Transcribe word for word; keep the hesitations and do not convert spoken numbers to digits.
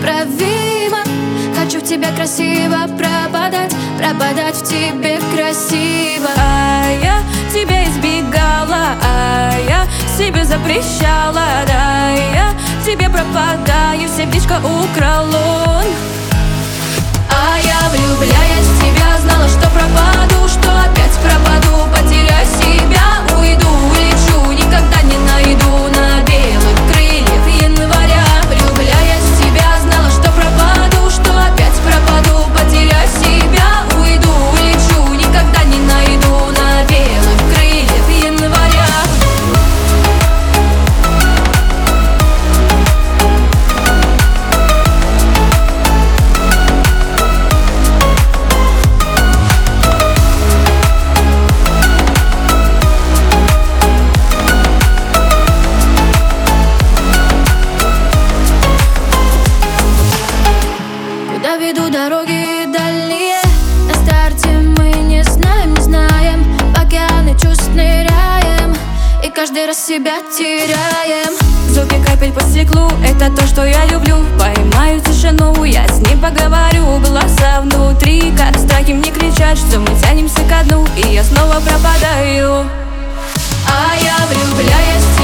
неисправимо. Хочу в тебя красиво пропадать, пропадать в тебе красиво. А я тебя избегала, а я себе запрещала. Да, я тебе пропадаю, сердечко украл он. А я, влюбляясь в тебя, знала, что пропаду, что опять пропаду, потеряю себя, уйду, улечу, никогда не найду на белых крыльях января. Влюбляясь в тебя, знала, что пропаду, что опять пропаду, потеряю себя, уйду, улечу, никогда не найду на белых крыльях января. Куда ведут дороги дальние? На старте мы не знаем, не знаем. В океаны чувств ныряем и каждый раз себя теряем. Звуки капель по стеклу — это то, что я люблю. Поймаю тишину, я с ним поговорю. Голоса внутри, как страхи, мне кричат, что мы тянемся ко дну, и я снова пропадаю. А я, влюбляясь в